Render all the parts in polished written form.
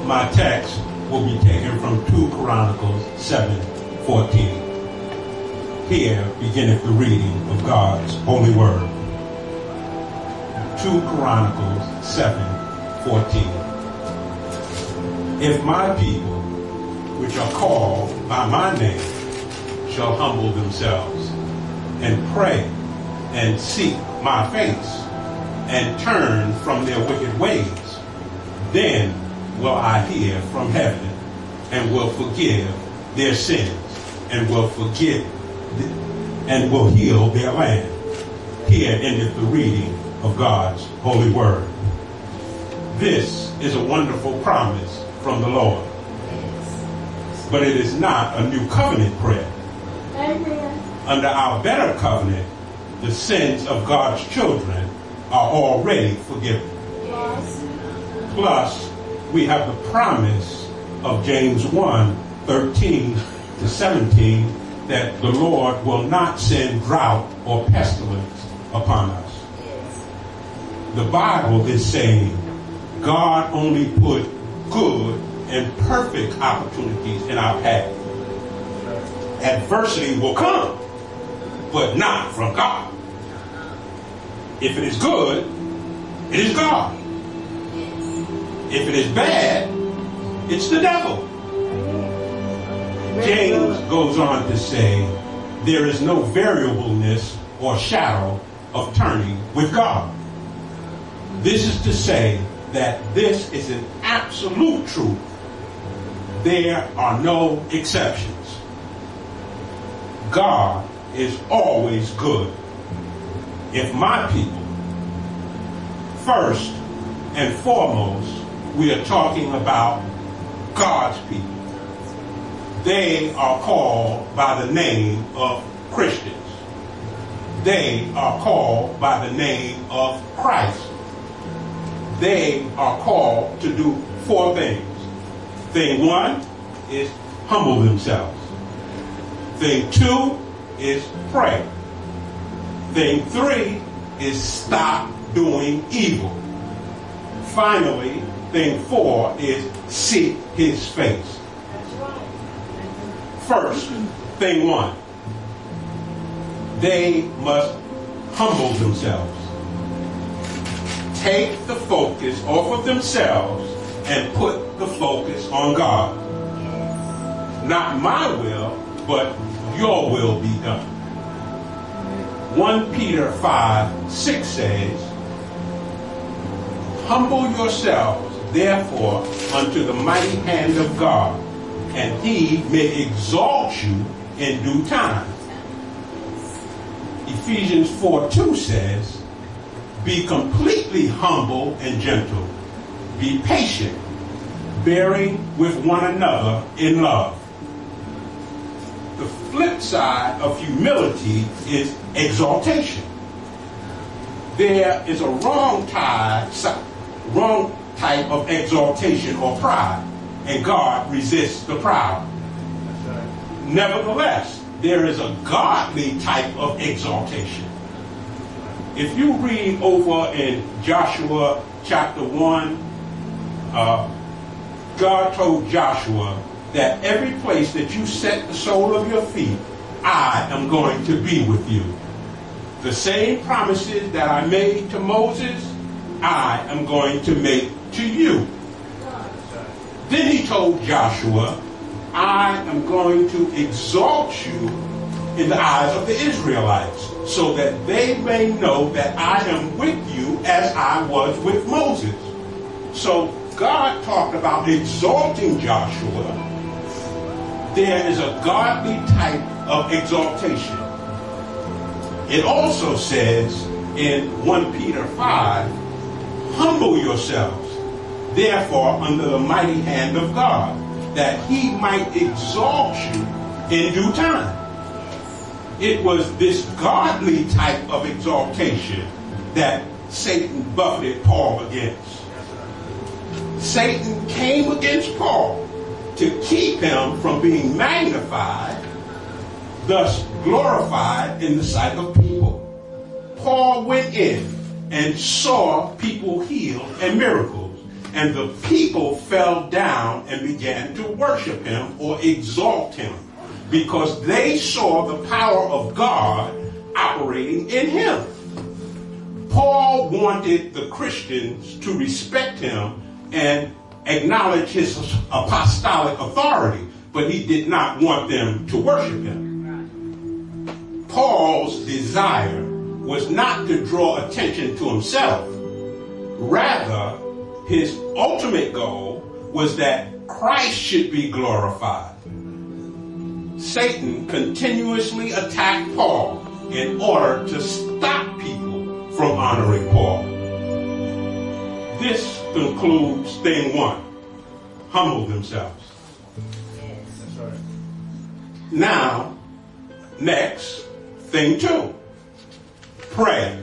My text will be taken from 2 Chronicles 7:14. Here beginneth the reading of God's holy word. 2 Chronicles 7:14. If my people, which are called by my name, shall humble themselves and pray and seek my face and turn from their wicked ways, then will I hear from heaven and will forgive their sins and will heal their land. Here endeth the reading of God's holy word. This is a wonderful promise from the Lord. But it is not a new covenant prayer. Amen. Under our better covenant, the sins of God's children are already forgiven. Yes. Plus, we have the promise of James 1:13-17 that the Lord will not send drought or pestilence upon us. Yes. The Bible is saying God only put good and perfect opportunities in our path. Adversity will come, but not from God. If it is good, it is God. If it is bad, it's the devil. James goes on to say, there is no variableness or shadow of turning with God. This is to say that this is an absolute truth. There are no exceptions. God is always good. If my people, first and foremost, we are talking about God's people. They are called by the name of Christians. They are called by the name of Christ. They are called to do 4 things. Thing 1 is humble themselves. Thing 2 is pray. Thing 3 is stop doing evil. Finally, thing 4 is seek his face. First, thing 1. They must humble themselves. Take the focus off of themselves and put the focus on God. Not my will, but your will be done. 1 Peter 5:6 says, humble yourselves, therefore, unto the mighty hand of God, and he may exalt you in due time. Ephesians 4:2 says, be completely humble and gentle. Be patient, bearing with one another in love. The flip side of humility is exaltation. There is a wrong type of exaltation or pride, and God resists the proud. Nevertheless, there is a godly type of exaltation. If you read over in Joshua chapter 1, God told Joshua that every place that you set the sole of your feet, I am going to be with you. The same promises that I made to Moses, I am going to make to you. Then he told Joshua, I am going to exalt you in the eyes of the Israelites, so that they may know that I am with you as I was with Moses. So God talked about exalting Joshua. There is a godly type of exaltation. It also says in 1 Peter 5, humble yourselves, therefore, under the mighty hand of God, that he might exalt you in due time. It was this godly type of exaltation that Satan buffeted Paul against. Satan came against Paul to keep him from being magnified, thus glorified in the sight of people. Paul went in and saw people healed and miracles. And the people fell down and began to worship him or exalt him because they saw the power of God operating in him. Paul wanted the Christians to respect him and acknowledge his apostolic authority, but he did not want them to worship him. Paul's desire was not to draw attention to himself. Rather, his ultimate goal was that Christ should be glorified. Satan continuously attacked Paul in order to stop people from honoring Paul. This concludes thing one: humble themselves. Yes. That's right. Now, next, thing two: pray.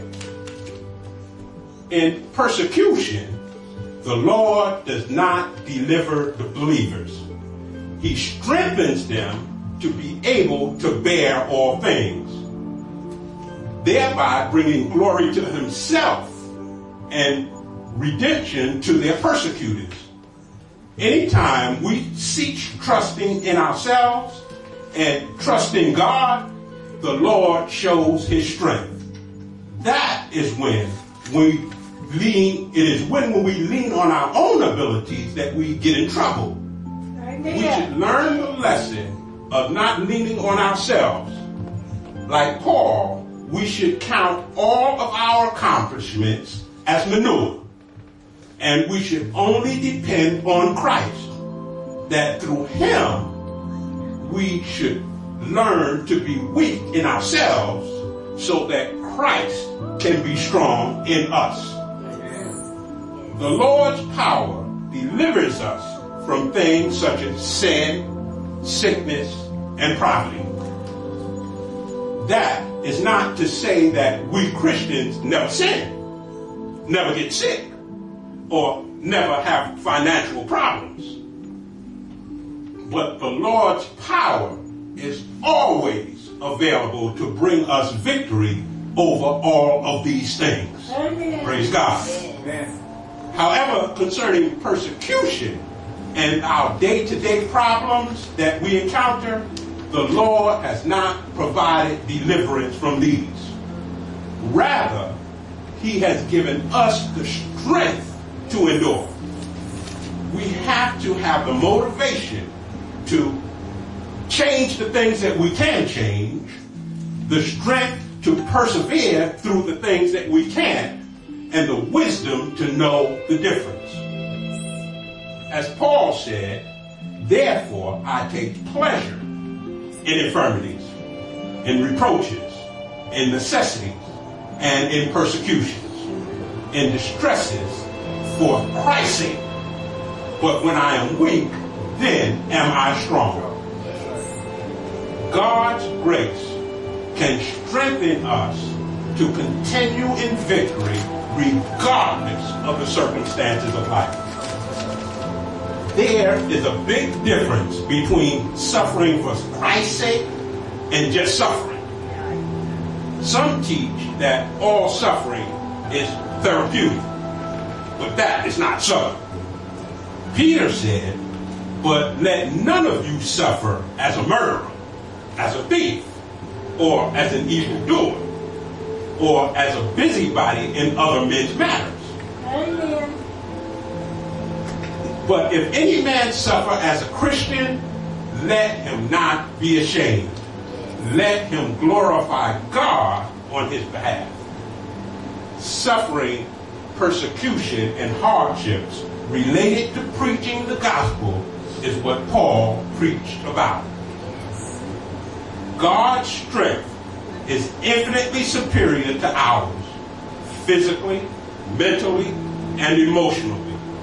In persecution, the Lord does not deliver the believers. He strengthens them to be able to bear all things, thereby bringing glory to himself and redemption to their persecutors. Anytime we cease trusting in ourselves and trusting God, the Lord shows his strength. That is when we lean, it is when we lean on our own abilities that we get in trouble. We should learn the lesson of not leaning on ourselves. Like Paul, we should count all of our accomplishments as manure. And we should only depend on Christ. That through him, we should learn to be weak in ourselves so that Christ can be strong in us. The Lord's power delivers us from things such as sin, sickness, and poverty. That is not to say that we Christians never sin, never get sick, or never have financial problems. But the Lord's power is always available to bring us victory over all of these things. Amen. Praise God. Amen. However, concerning persecution and our day-to-day problems that we encounter, the Lord has not provided deliverance from these. Rather, he has given us the strength to endure. We have to have the motivation to change the things that we can change, the strength to persevere through the things that we can't, and the wisdom to know the difference. As Paul said, therefore I take pleasure in infirmities, in reproaches, in necessities, and in persecutions, in distresses for Christ's sake. But when I am weak, then am I strong. God's grace can strengthen us to continue in victory regardless of the circumstances of life. There is a big difference between suffering for Christ's sake and just suffering. Some teach that all suffering is therapeutic, but that is not so. Peter said, but let none of you suffer as a murderer, as a thief, or as an evildoer, or as a busybody in other men's matters. Amen. But if any man suffer as a Christian, let him not be ashamed. Let him glorify God on his behalf. Suffering, persecution, and hardships related to preaching the gospel is what Paul preached about. God's strength is infinitely superior to ours, physically, mentally, and emotionally.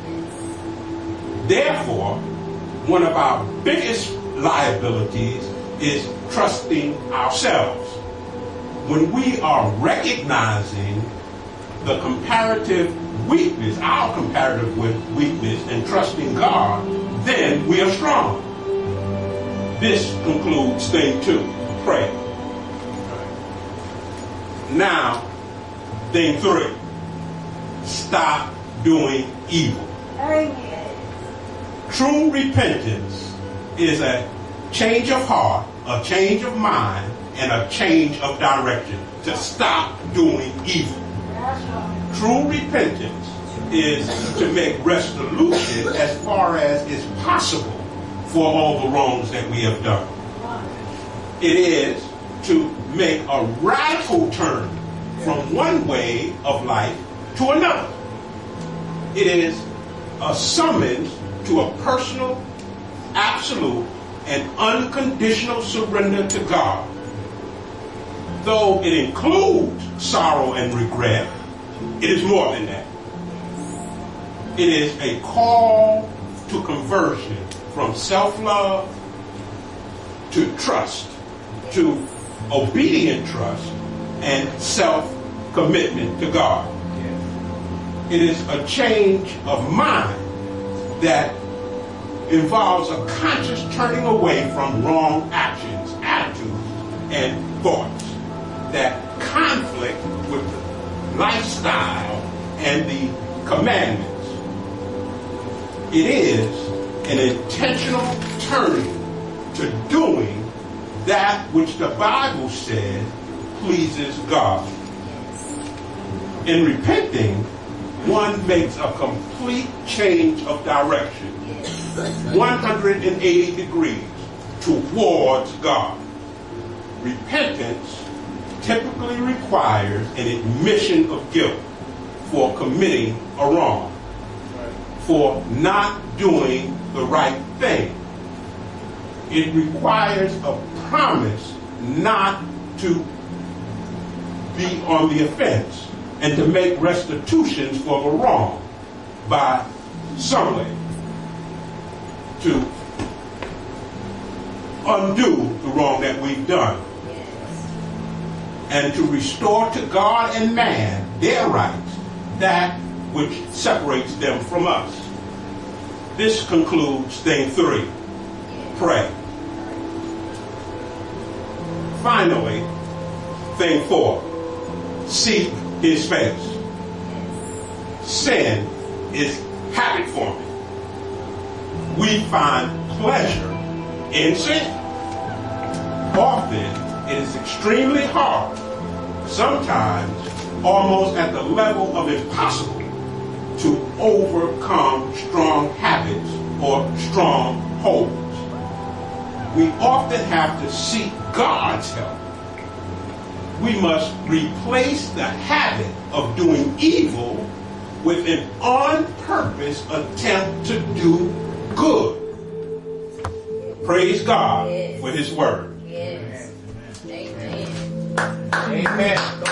Therefore, one of our biggest liabilities is trusting ourselves. When we are recognizing the comparative weakness, our comparative weakness, and trusting God, then we are strong. This concludes thing 2, pray. Now, thing 3, stop doing evil. True repentance is a change of heart, a change of mind, and a change of direction to stop doing evil. True repentance is to make restitution as far as is possible for all the wrongs that we have done. It is to make a radical turn from one way of life to another. It is a summons to a personal, absolute, and unconditional surrender to God. Though it includes sorrow and regret, it is more than that. It is a call to conversion from self-love to trust, to obedient trust and self-commitment to God. It is a change of mind that involves a conscious turning away from wrong actions, attitudes, and thoughts that conflict with the lifestyle and the commandments. It is an intentional turning to doing that which the Bible says pleases God. In repenting, one makes a complete change of direction, 180 degrees towards God. Repentance typically requires an admission of guilt for committing a wrong, for not doing the right thing. It requires a promise not to be on the offense and to make restitutions for the wrong by some way, to undo the wrong that we've done, and to restore to God and man their rights, that which separates them from us. This concludes thing 3. Pray. Finally, thing 4. Seek his face. Sin is habit forming. We find pleasure in sin. Often it is extremely hard, sometimes almost at the level of impossible, to overcome strong habits or strongholds. We often have to seek God's help. We must replace the habit of doing evil with an on-purpose attempt to do good. Praise God for his word. Yes. Amen. Amen.